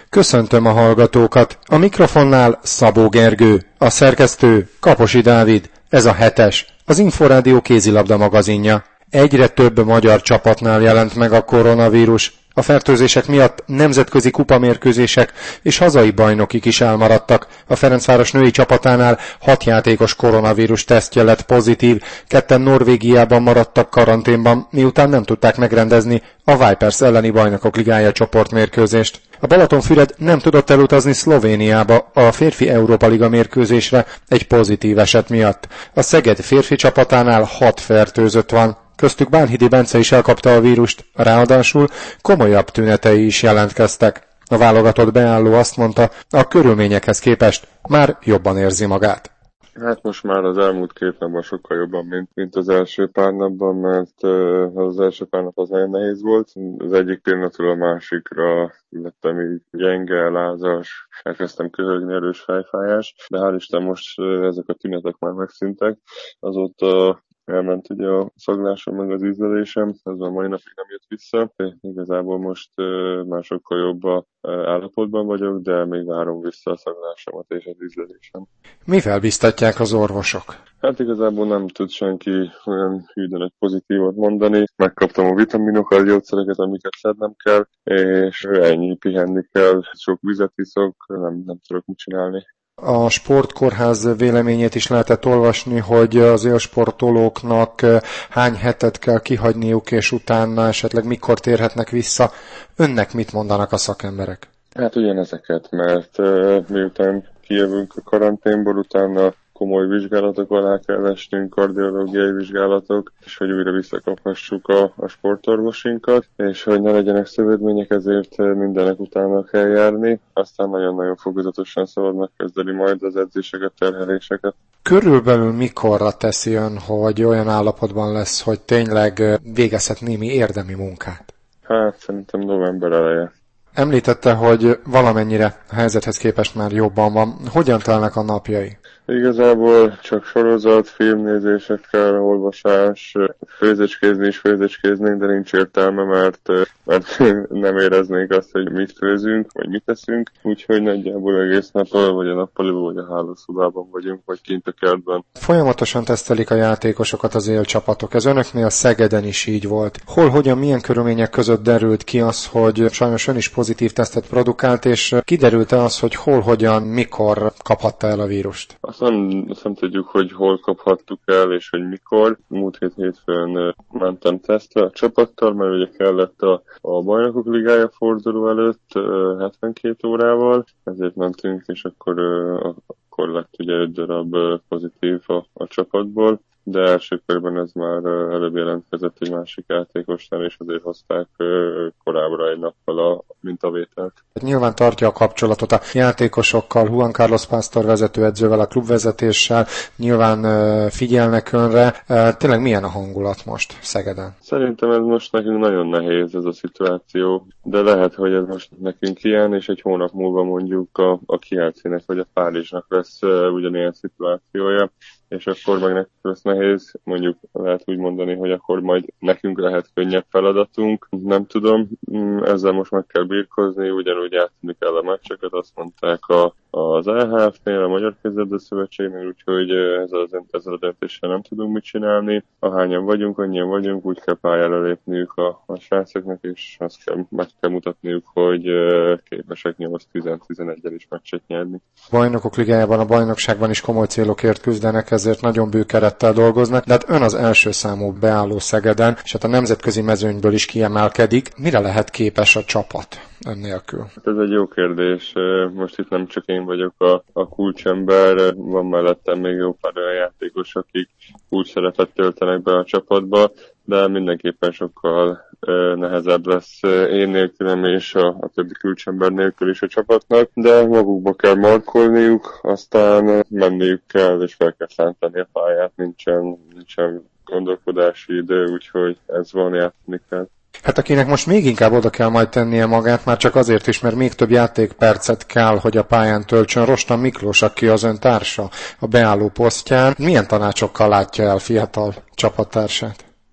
Köszöntöm a hallgatókat. A mikrofonnál Szabó Gergő, a szerkesztő Kaposi Dávid. Ez a 7-es, az Inforádió kézilabda magazinja. Egyre több magyar csapatnál jelent meg a koronavírus. A fertőzések miatt nemzetközi kupamérkőzések és hazai bajnokik is elmaradtak. A Ferencváros női csapatánál 6 játékos koronavírus tesztje lett pozitív, 2 Norvégiában maradtak karanténban, miután nem tudták megrendezni a Vipers elleni Bajnokok Ligája csoportmérkőzést. A Balatonfüred nem tudott elutazni Szlovéniába a férfi Európa Liga mérkőzésre egy pozitív eset miatt. A Szeged férfi csapatánál 6 fertőzött van. Köztük Bánhidi Bence is elkapta a vírust, ráadásul komolyabb tünetei is jelentkeztek. A válogatott beálló azt mondta, a körülményekhez képest már jobban érzi magát. Hát most már az elmúlt 2 napban sokkal jobban, mint az első pár napban, mert az első pár nap az nagyon nehéz volt. Az egyik pillanatról a másikra lettem így gyenge, lázas, elkezdtem köhögni, erős fejfájás, de hál' Isten most ezek a tünetek már megszűntek. Azóta elment ugye a szaglásom meg az ízlelésem, ez a mai napig nem jött vissza. Igazából most már sokkal jobb állapotban vagyok, de még várom vissza a szaglásomat és az ízlelésem. Mivel biztatják az orvosok? Hát igazából nem tud senki olyan hűdőnek pozitívat mondani. Megkaptam a vitaminokat, gyógyszereket, amiket szednem kell, és ennyi, pihenni kell, sok vizet iszok, nem tudok mit csinálni. A sportkórház véleményét is lehetett olvasni, hogy az élsportolóknak hány hetet kell kihagyniuk, és utána esetleg mikor térhetnek vissza. Önnek mit mondanak a szakemberek? Hát ugyanezeket, mert miután kijövünk a karanténból, utána komoly vizsgálatok alá kell esnünk, kardiológiai vizsgálatok, és hogy újra visszakaphassuk a sportorvosinkat, és hogy ne legyenek szövődmények, ezért mindenek utána kell járni. Aztán nagyon-nagyon fokozatosan szabad megkezdeni majd az edzéseket, terheléseket. Körülbelül mikorra teszi ön, hogy olyan állapotban lesz, hogy tényleg végezhet némi érdemi munkát? Hát szerintem november eleje. Említette, hogy valamennyire a helyzethez képest már jobban van. Hogyan telnek a napjai? Igazából csak sorozat, filmnézésekkel, olvasás, főzécskézni is főzécskéznénk, de nincs értelme, mert nem éreznénk azt, hogy mit főzünk, vagy mit teszünk. Úgyhogy nagyjából egész nap vagy a nappaliban, vagy a hálószobában vagyunk, vagy kint a kertben. Folyamatosan tesztelik a játékosokat az élcsapatok. Ez önöknél Szegeden is így volt. Hol, hogyan, milyen körülmények között derült ki az, hogy sajnos ön is pozitív tesztet produkált, és kiderült-e az, hogy hol, hogyan, mikor kaphatta el a vírust? Azt nem tudjuk, hogy hol kaphattuk el, és hogy mikor. Múlt hétfőn mentem tesztre a csapattal, mert ugye kellett a Bajnokok Ligája forduló előtt 72 órával, ezért mentünk, és akkor lett ugye 5 darab pozitív a csapatból. De első körben ez már előbb jelentkezett egy másik játékosnál, és azért hozták korábbra egy nappal a mintavételt. Nyilván tartja a kapcsolatot a játékosokkal, Juan Carlos Pásztor vezetőedzővel, a klubvezetéssel, nyilván figyelnek önre. Tényleg milyen a hangulat most Szegeden? Szerintem ez most nekünk nagyon nehéz ez a szituáció, de lehet, hogy ez most nekünk ilyen, és egy hónap múlva mondjuk a Kielcének vagy a Párizsnak lesz ugyanilyen szituációja, és akkor meg nekünk lesz nehéz, mondjuk lehet úgy mondani, hogy akkor majd nekünk lehet könnyebb feladatunk. Nem tudom, ezzel most meg kell birkozni, ugyanúgy játszani kell a meccseket, azt mondták az EHF-nél, a Magyar Kézilabda Szövetségnél, úgyhogy ezzel a döntéssel nem tudunk mit csinálni. Ahányan vagyunk, annyian vagyunk, úgy kell pályára lépniük a srácoknak, és meg kell mutatniuk, hogy képesek 8-10-11-el is meccset nyerni. Bajnokok Ligájában, a bajnokságban is komoly célokért küzdenek, ezért nagyon bő kerettel dolgoznak, de hát ön az első számú beálló Szegeden, és hát a nemzetközi mezőnyből is kiemelkedik. Mire lehet képes a csapat ön nélkül? Ez egy jó kérdés. Most itt nem csak én vagyok a kulcsember, van mellettem még jó pár olyan játékos, akik kulcs szerepet töltenek be a csapatba, de mindenképpen sokkal nehezebb lesz én nélkülem és a többi kulcsember nélkül is a csapatnak, de magukba kell markolniuk, aztán menniük kell, és fel kell szántani a pályát, nincsen gondolkodási idő, úgyhogy ez van, játszani kell. Hát akinek most még inkább oda kell majd tennie magát, már csak azért is, mert még több játékpercet kell, hogy a pályán töltsön. Rostan Miklós, aki az ön társa a beálló posztján. Milyen tanácsokkal látja el fiatal csapattársát?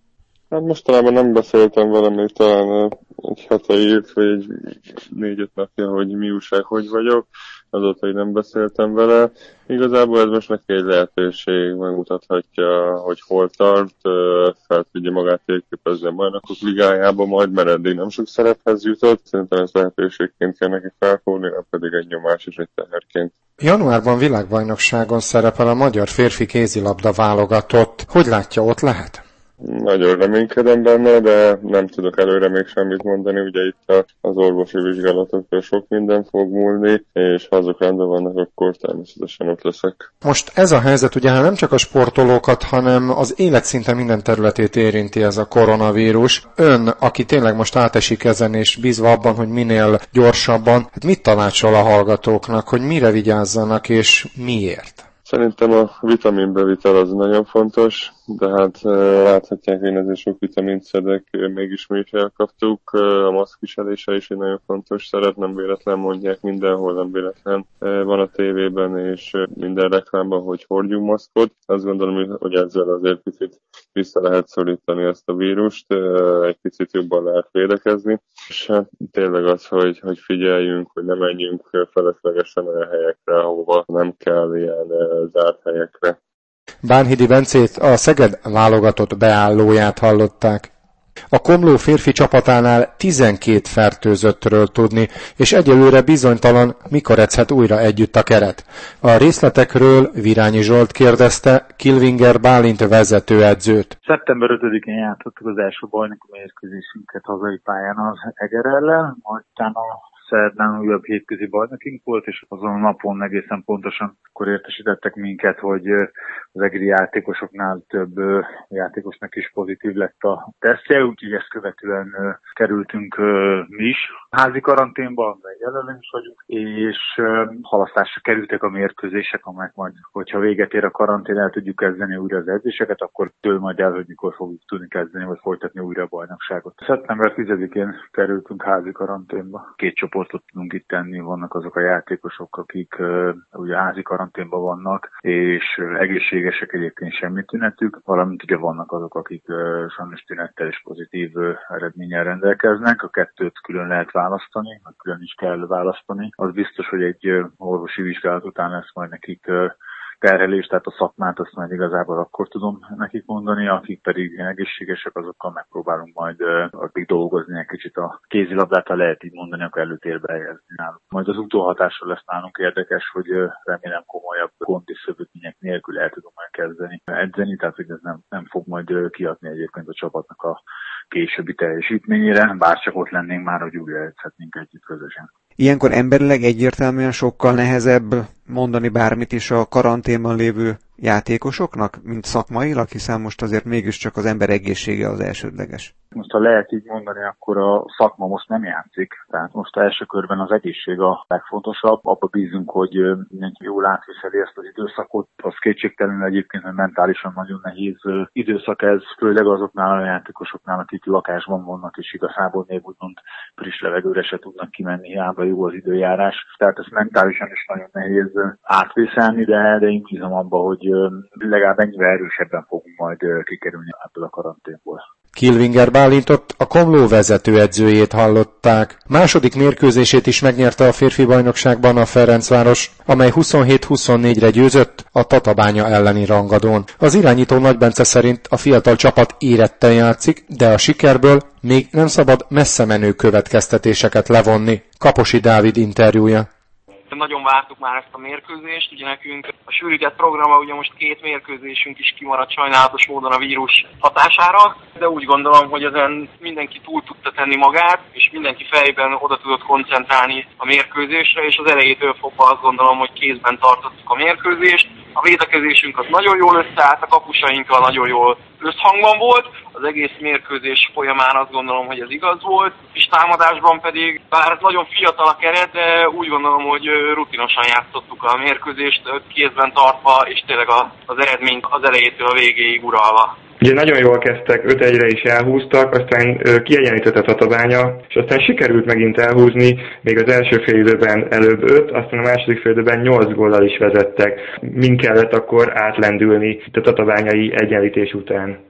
Hát mostanában nem beszéltem vele, még talán egy hete írt, vagy egy 4-5 napja, hogy mi újság, hogy vagyok. Azóta, hogy nem beszéltem vele. Igazából ez most neki egy lehetőség, megmutathatja, hogy hol tart, fel tudja magát térképezni a Bajnokok Ligájába, majd mert eddig nem sok szerephez jutott. Szerintem ez lehetőségként kell neki felfogni, nem pedig egy nyomás és egy teherként. Januárban világbajnokságon szerepel a magyar férfi kézilabda válogatott. Hogy látja, ott lehet? Nagyon reménykedem benne, de nem tudok előre még semmit mondani. Ugye itt az orvosi vizsgálatoktól sok minden fog múlni, és ha azok rendben vannak, akkor természetesen ott leszek. Most ez a helyzet ugye nem csak a sportolókat, hanem az élet szinte minden területét érinti ez a koronavírus. Ön, aki tényleg most átesik ezen, és bízva abban, hogy minél gyorsabban, hát mit tanácsol a hallgatóknak, hogy mire vigyázzanak, és miért? Szerintem a vitaminbevitel az nagyon fontos, de hát láthatják, hogy én ezért sok vitamint szedek, mégis mi is elkaptuk. A maszkviselése is egy nagyon fontos szerep, nem véletlen mondják mindenhol, nem véletlen van a tévében és minden reklámban, hogy hordjunk maszkot. Azt gondolom, hogy ezzel azért picit vissza lehet szorítani ezt a vírust, egy picit jobban lehet védekezni. És hát tényleg az, hogy figyeljünk, hogy ne menjünk feleslegesen olyan helyekre, ahova nem kell ilyen zárt helyekre. Bánhidi Bencét, a Szeged válogatott beállóját hallották. A Komló férfi csapatánál 12 fertőzöttről tudni, és egyelőre bizonytalan, mikor edzhet újra együtt a keret. A részletekről Virányi Zsolt kérdezte Kilvinger Bálint vezetőedzőt. Szeptember 5-én játszottuk az első bajnoki mérkőzésünket hazai pályán az Eger ellen, majd utána szerdán újabb hétközi bajnokink volt, és azon a napon egészen pontosan akkor értesítettek minket, hogy az egeri játékosoknál több játékosnak is pozitív lett a tesztje, úgyhogy ezt követően kerültünk mi is házi karanténba, de jelenleg is vagyunk, és halasztásra kerültek a mérkőzések, amelyek majd, hogyha véget ér a karantén, el tudjuk kezdeni újra az edzéseket, akkor től majd el, hogy mikor fogjuk tudni kezdeni, vagy folytatni újra a bajnokságot. Szeptember 10-én kerültünk házi karanténba. 2 csoportot tudunk itt tenni, vannak azok a játékosok, akik ugye házi karanténban vannak, és egészségesek, egyébként semmi tünetük, valamint ugye vannak azok, akik sajnos tünettel és pozitív eredménnyel rendelkeznek. A kettőt külön lehet választani, vagy külön is kell választani. Az biztos, hogy egy orvosi vizsgálat után lesz majd nekik terhelés, tehát a szakmát azt majd igazából akkor tudom nekik mondani, akik pedig egészségesek, azokkal megpróbálunk majd addig dolgozni egy kicsit a kézilabdát, ha lehet így mondani, akkor előtérbe helyezni náluk. Majd az utóhatásra lesz nálunk érdekes, hogy remélem komolyabb gondi szövődmények nélkül el tudunk majd kezdeni edzeni, tehát hogy ez nem fog majd kiadni egyébként a csapatnak a későbbi teljesítményére, bár csak ott lennénk már, hogy újra edzhetnénk együtt közösen. Ilyenkor emberileg egyértelműen sokkal nehezebb mondani bármit is a karanténban lévő játékosoknak, mint szakmailag, hiszen most azért mégiscsak az ember egészsége az elsődleges. Most ha lehet így mondani, akkor a szakma most nem játszik. Tehát most első körben az egészség a legfontosabb. Abba bízunk, hogy mindenki jól átviseli ezt az időszakot. Az kétségtelenül egyébként, hogy mentálisan nagyon nehéz időszak ez, főleg azoknál a játékosoknál, akik lakásban vannak, és igazából még úgymond friss levegőre se tudnak kimenni, hiába jó az időjárás. Tehát ez mentálisan is nagyon nehéz átvészelni, de én bízom abba, hogy legalább ennyivel erősebben fogunk majd kikerülni ebből a karanténból. Kilvinger Bálintot, a Komló vezetőedzőjét hallották. Második mérkőzését is megnyerte a férfi bajnokságban a Ferencváros, amely 27-24-re győzött a Tatabánya elleni rangadón. Az irányító Nagy Bence szerint a fiatal csapat éretten játszik, de a sikerből még nem szabad messze menő következtetéseket levonni. Kaposi Dávid interjúja. Nagyon vártuk már ezt a mérkőzést, ugye nekünk a sűrített programra ugye most 2 mérkőzésünk is kimaradt sajnálatos módon a vírus hatására, de úgy gondolom, hogy ezen mindenki túl tudta tenni magát, és mindenki fejben oda tudott koncentrálni a mérkőzésre, és az elejétől fogva azt gondolom, hogy kézben tartottuk a mérkőzést. A védekezésünk az nagyon jól összeállt, a kapusainkkal nagyon jól összhangban volt, az egész mérkőzés folyamán azt gondolom, hogy ez igaz volt, és támadásban pedig, bár nagyon fiatal a keret, de úgy gondolom, hogy rutinosan játszottuk a mérkőzést, kézben tartva, és tényleg az eredményt az elejétől a végéig uralva. Ugye nagyon jól kezdtek, 5-1-re is elhúztak, aztán kiegyenlített a Tatabánya, és aztán sikerült megint elhúzni, még az első fél időben előbb 5, aztán a második fél időben 8 góllal is vezettek. Min kellett akkor átlendülni a tatabányai egyenlítés után?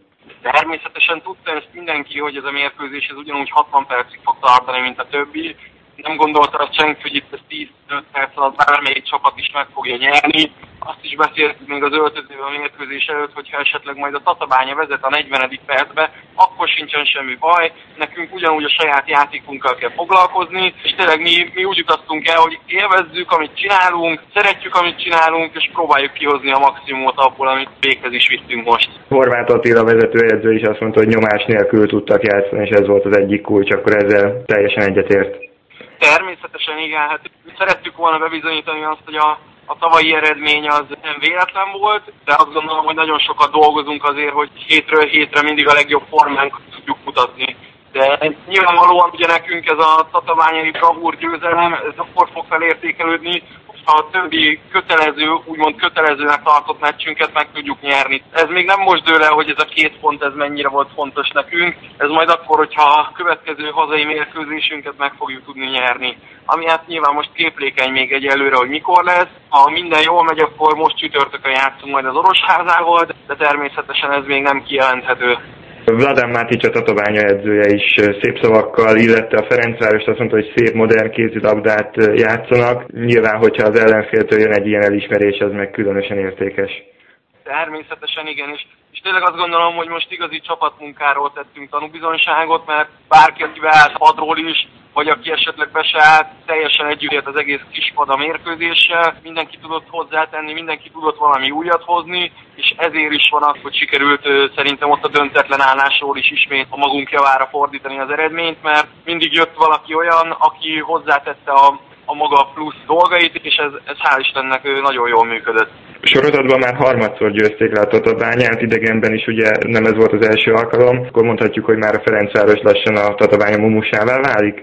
Természetesen tudta ezt mindenki, hogy ez a mérkőzés ez ugyanúgy 60 percig fog tartani, mint a többi. Nem gondolta azt senki, hogy itt ez 10-5 perc alatt bármelyik csapat is meg fogja nyerni. Azt is beszéltük még az öltözőben a mérkőzés előtt, hogyha esetleg majd a Tatabánya vezet a 40. percbe, akkor sincsen semmi baj. Nekünk ugyanúgy a saját játékunkkal kell foglalkozni, és tényleg mi úgy utaztunk el, hogy élvezzük, amit csinálunk, szeretjük, amit csinálunk, és próbáljuk kihozni a maximumot abból, amit véghez is vittünk most. Horváth Attila vezetőedző is azt mondta, hogy nyomás nélkül tudtak játszani, és ez volt az egyik kulcs, akkor ezzel teljesen egyetért. Természetesen igen, hát szerettük volna bebizonyítani azt, hogy a tavalyi eredmény az nem véletlen volt, de azt gondolom, hogy nagyon sokat dolgozunk azért, hogy hétről hétre mindig a legjobb formánkat tudjuk mutatni. De nyilvánvalóan ugye nekünk ez a tatabányai bravúr győzelem, ez akkor fog felértékelődni, ha a többi úgymond kötelezőnek tartott meccsünket meg tudjuk nyerni. Ez még nem most dől el, hogy ez a 2 pont ez mennyire volt fontos nekünk. Ez majd akkor, hogyha a következő hazai mérkőzésünket meg fogjuk tudni nyerni. Ami hát nyilván most képlékeny még egyelőre, hogy mikor lesz. Ha minden jól megy, akkor most csütörtökön játszunk majd az Orosházával, de természetesen ez még nem kijelenthető. Vladan Mátics, a Tatabánya edzője is szép szavakkal illette a Ferencvárost, azt mondta, hogy szép, modern kézilabdát játszanak. Nyilván, hogyha az ellenféltől jön egy ilyen elismerés, az meg különösen értékes. Természetesen igen, és tényleg azt gondolom, hogy most igazi csapatmunkáról tettünk tanúbizonyságot, mert bárki, aki beállt padról is, vagy aki esetleg be se állt, teljesen együtt ért az egész kispad a mérkőzéssel, mindenki tudott hozzátenni, mindenki tudott valami újat hozni, és ezért is van az, hogy sikerült szerintem ott a döntetlen állásról is ismét a magunk javára fordítani az eredményt, mert mindig jött valaki olyan, aki hozzátette a maga plusz dolgait, és ez hál' Istennek nagyon jól működött. Sorozatban már harmadszor győzték le a Tatabányát, idegenben is ugye nem ez volt az első alkalom, akkor mondhatjuk, hogy már a Ferencváros lassan a Tatabánya mumusává válik?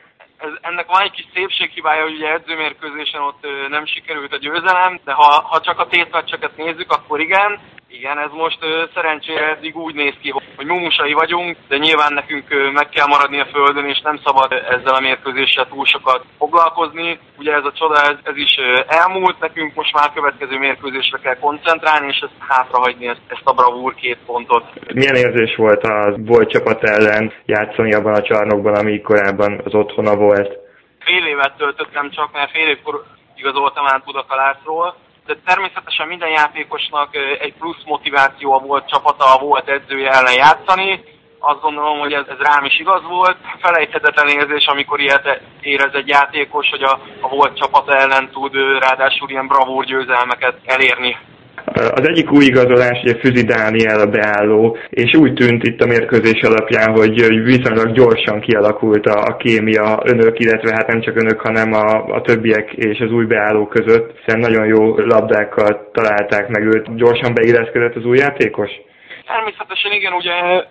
Ennek van egy kis szépséghibája, hogy ugye edzőmérkőzésen ott nem sikerült a győzelem, de ha csak a tétmeccseket nézzük, akkor igen. Igen, ez most szerencsére eddig úgy néz ki, hogy mumusai vagyunk, de nyilván nekünk meg kell maradni a földön, és nem szabad ezzel a mérkőzéssel túl sokat foglalkozni. Ugye ez a csoda, ez is elmúlt, nekünk most már következő mérkőzésre kell koncentrálni, és ezt hátrahagyni, ezt a bravúr 2 pontot. Milyen érzés volt a volt csapat ellen játszani abban a csarnokban, ami korábban az otthona volt? Fél évet töltöttem csak, mert fél évkor igazoltam át Budakalászról, de természetesen minden játékosnak egy plusz motiváció volt csapata, a volt edzője ellen játszani. Azt gondolom, hogy ez rám is igaz volt. Felejthetetlen érzés, amikor ilyet érez egy játékos, hogy a volt csapata ellen tud ráadásul ilyen bravúr győzelmeket elérni. Az egyik új igazolás, ugye Füzi Dániel a beálló, és úgy tűnt itt a mérkőzés alapján, hogy viszonylag gyorsan kialakult a kémia önök, illetve hát nem csak önök, hanem a többiek és az új beálló között, hiszen nagyon jó labdákkal találták meg őt. Gyorsan beilleszkedett az új játékos? Természetesen igen, ugye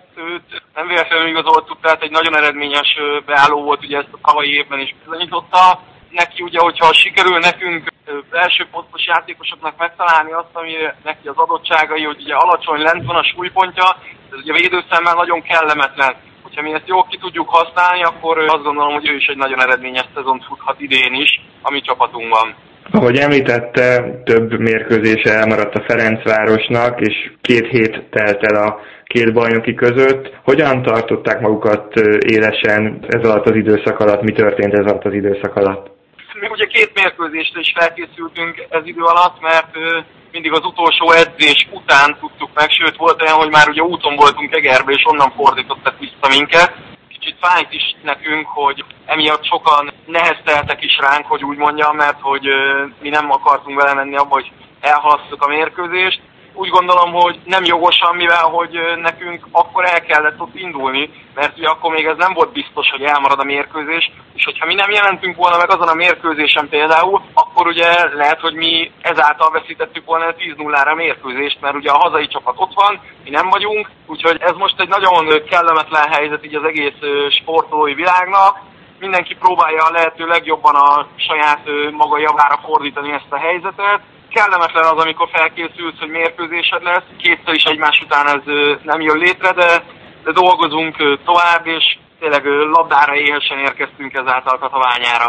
őt nem véletlenül igazoltuk, tehát egy nagyon eredményes beálló volt, ugye ezt a tavalyi évben is bizonyította. Neki ugye, hogyha sikerül nekünk első posztos játékosoknak megtalálni azt, ami neki az adottságai, hogy ugye alacsony, lent van a súlypontja, ez ugye védőszemmel nagyon kellemetlen. Hogyha mi ezt jól ki tudjuk használni, akkor azt gondolom, hogy ő is egy nagyon eredményes szezont futhat idén is, a mi csapatunkban. Ahogy említette, több mérkőzése elmaradt a Ferencvárosnak, és 2 hét telt el a 2 bajnoki között. Hogyan tartották magukat élesen ez alatt az időszak alatt? Mi történt ez alatt az időszak alatt? Mi ugye 2 mérkőzésre is felkészültünk ez idő alatt, mert mindig az utolsó edzés után tudtuk meg, sőt volt olyan, hogy már ugye úton voltunk Egerbe, és onnan fordítottak vissza minket. Kicsit fájt is nekünk, hogy emiatt sokan nehezteltek is ránk, hogy úgy mondjam, mert hogy mi nem akartunk vele menni abba, hogy elhalasszuk a mérkőzést. Úgy gondolom, hogy nem jogosan, mivel hogy nekünk akkor el kellett ott indulni, mert ugye akkor még ez nem volt biztos, hogy elmarad a mérkőzés, és hogyha mi nem jelentünk volna meg azon a mérkőzésen például, akkor ugye lehet, hogy mi ezáltal veszítettük volna 10-0-ra a mérkőzést, mert ugye a hazai csapat ott van, mi nem vagyunk, úgyhogy ez most egy nagyon kellemetlen helyzet így az egész sportolói világnak. Mindenki próbálja a lehető legjobban a saját maga javára fordítani ezt a helyzetet. Kellemetlen az, amikor felkészülsz, hogy mérkőzésed lesz. 2-szer is egymás után ez nem jön létre, de dolgozunk tovább, és tényleg labdára éhesen érkeztünk ezáltal Tatabányára.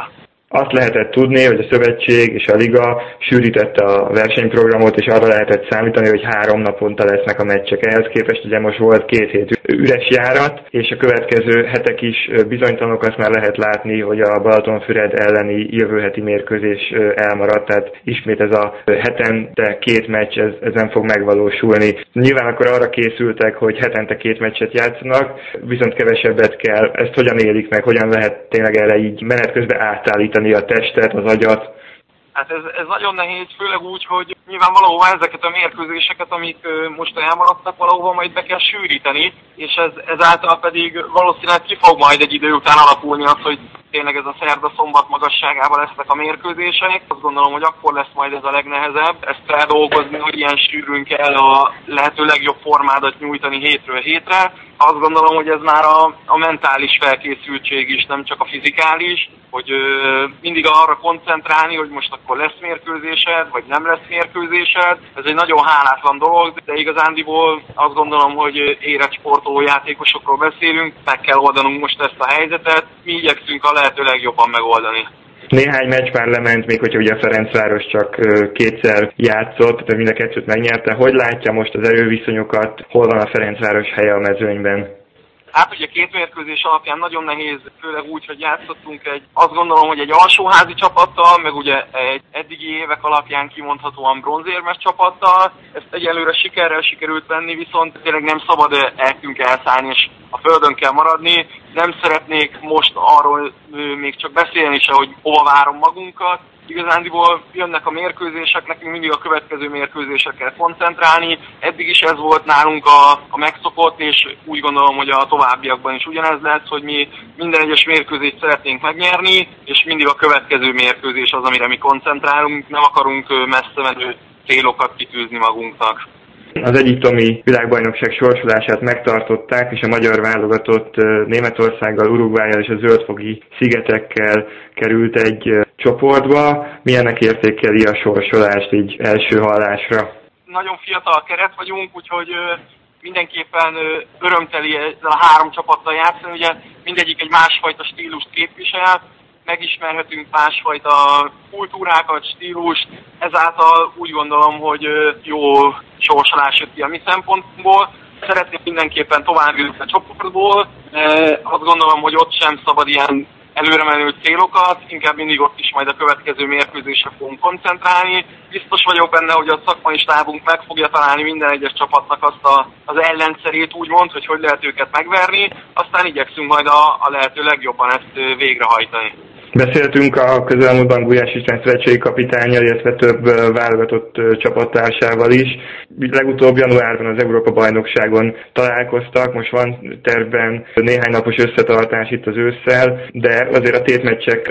Azt lehetett tudni, hogy a szövetség és a liga sűrítette a versenyprogramot, és arra lehetett számítani, hogy 3 naponta lesznek a meccsek. Ehhez képest ugye most volt 2 hét üres járat, és a következő hetek is bizonytalanok, azt már lehet látni, hogy a Balatonfüred elleni jövő heti mérkőzés elmaradt, tehát ismét ez a hetente 2 meccs, ez nem fog megvalósulni. Nyilván akkor arra készültek, hogy hetente 2 meccset játszanak, viszont kevesebbet kell. Ezt hogyan élik meg, hogyan lehet tényleg erre így menet közben átállítani a testet, az agyat? Hát ez nagyon nehéz, főleg úgy, hogy nyilván valahova ezeket a mérkőzéseket, amik most elmaradtak, valahova majd be kell sűríteni, és ezáltal pedig valószínűleg ki fog majd egy idő után alakulni az, hogy tényleg ez a szerda-szombat magasságában lesznek a mérkőzések. Azt gondolom, hogy akkor lesz majd ez a legnehezebb, ezt feldolgozni, hogy ilyen sűrűn kell a lehető legjobb formádat nyújtani hétről hétre. Azt gondolom, hogy ez már a mentális felkészültség is, nem csak a fizikális, hogy mindig arra koncentrálni, hogy most akkor lesz mérkőzésed, vagy nem lesz mérkőzésed. Ez egy nagyon hálátlan dolog, de igazándiból azt gondolom, hogy érett sportoló játékosokról beszélünk, meg kell oldanunk most ezt a helyzetet, mi igyekszünk a lehető legjobban megoldani. Néhány meccs már lement, még hogyha ugye a Ferencváros csak 2-szer játszott, tehát mind a 2-t megnyerte. Hogy látja most az erőviszonyokat, hol van a Ferencváros helye a mezőnyben? Hát ugye 2 mérkőzés alapján nagyon nehéz, főleg úgy, hogy játszottunk azt gondolom, hogy egy alsóházi csapattal, meg ugye egy eddigi évek alapján kimondhatóan bronzérmes csapattal. Ezt egyelőre sikerrel sikerült venni, viszont tényleg nem szabad elkünk elszállni, és a földön kell maradni. Nem szeretnék most arról még csak beszélni se, hogy hova várom magunkat. Igazándiból jönnek a mérkőzések, nekünk mindig a következő mérkőzésekkel koncentrálni. Eddig is ez volt nálunk a megszokott, és úgy gondolom, hogy a továbbiakban is ugyanez lesz, hogy mi minden egyes mérkőzést szeretnénk megnyerni, és mindig a következő mérkőzés az, amire mi koncentrálunk, nem akarunk messze menő célokat kitűzni magunknak. Az egyiptomi világbajnokság sorsolását megtartották, és a magyar válogatott Németországgal, Uruguayjal és a Zöldfogi szigetekkel került egy csoportba. Milyennek értékeli a sorsolást így első hallásra? Nagyon fiatal keret vagyunk, úgyhogy mindenképpen örömteli ezzel a 3 csapattal játszani. Ugye mindegyik egy másfajta stílust képvisel, megismerhetünk másfajta kultúrákat, stílust, ezáltal úgy gondolom, hogy jó sorsolás jött ki a mi szempontból. Szeretném mindenképpen tovább jutni a csoportból, azt gondolom, hogy ott sem szabad ilyen előre menő célokat, inkább mindig ott is majd a következő mérkőzésre fogunk koncentrálni. Biztos vagyok benne, hogy a szakmai stábunk meg fogja találni minden egyes csapatnak azt az ellenszerét, úgymond, hogy lehet őket megverni, aztán igyekszünk majd a lehető legjobban ezt végrehajtani. Beszéltünk a közelmúltban Gulyás István szövetségi kapitánnyal, illetve több válogatott csapattársával is. Legutóbb januárban az Európa-bajnokságon találkoztak, most van tervben néhány napos összetartás itt az ősszel, de azért a tétmeccsek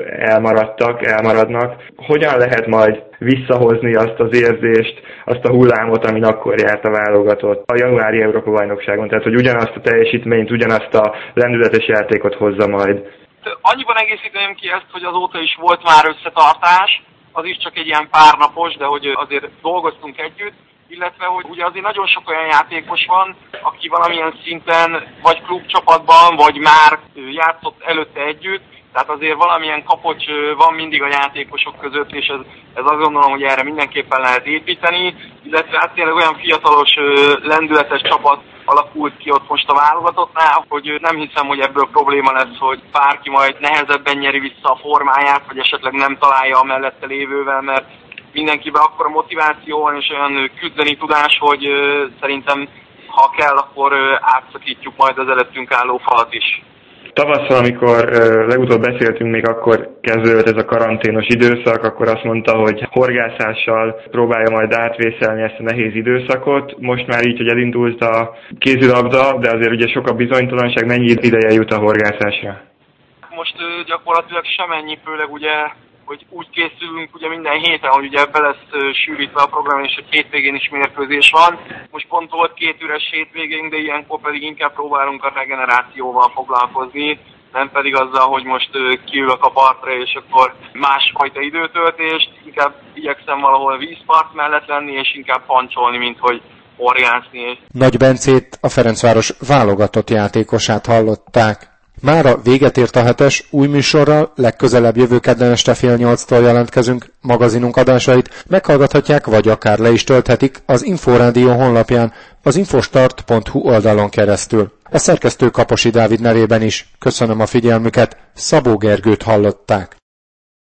elmaradnak. Hogyan lehet majd visszahozni azt az érzést, azt a hullámot, amin akkor járt a válogatott a januári Európa-bajnokságon? Tehát, hogy ugyanazt a teljesítményt, ugyanazt a lendületes játékot hozza majd. Annyiban egészíteném ki ezt, hogy azóta is volt már összetartás, az is csak egy ilyen pár napos, de hogy azért dolgoztunk együtt, illetve hogy ugye azért nagyon sok olyan játékos van, aki valamilyen szinten vagy klubcsapatban, vagy már játszott előtte együtt, tehát azért valamilyen kapocs van mindig a játékosok között, és ez azt gondolom, hogy erre mindenképpen lehet építeni, illetve hát tényleg olyan fiatalos, lendületes csapat alakult ki ott most a válogatottnál, hogy nem hiszem, hogy ebből probléma lesz, hogy bárki majd nehezebben nyeri vissza a formáját, vagy esetleg nem találja a mellette lévővel, mert mindenkiben akkora motiváció van és olyan küzdeni tudás, hogy szerintem ha kell, akkor átszakítjuk majd az előttünk álló falat is. Tavasszal, amikor legutóbb beszéltünk, még akkor kezdődött ez a karanténos időszak, akkor azt mondta, hogy horgászással próbálja majd átvészelni ezt a nehéz időszakot. Most már így, hogy elindult a kézilabda, de azért ugye sok a bizonytalanság, mennyi ideje jut a horgászásra? Most gyakorlatilag semennyi, főleg ugye, hogy úgy készülünk ugye minden héten, hogy ugye ebbe lesz sűrítve a program, és egy hétvégén is mérkőzés van. Most pont volt 2 üres hétvégénk, de ilyenkor pedig inkább próbálunk a regenerációval foglalkozni, nem pedig azzal, hogy most kiülök a partra, és akkor másfajta időtöltést. Inkább igyekszem valahol vízpart mellett lenni, és inkább pancsolni, mint hogy horgászni. Nagy Bencét, a Ferencváros válogatott játékosát hallották. Mára véget ért a hetes, új műsorral, legközelebb jövő kedden este 7:30-tól jelentkezünk. Magazinunk adásait meghallgathatják, vagy akár le is tölthetik az Inforádió honlapján, az infostart.hu oldalon keresztül. A szerkesztő Kaposi Dávid nevében is köszönöm a figyelmüket, Szabó Gergőt hallották.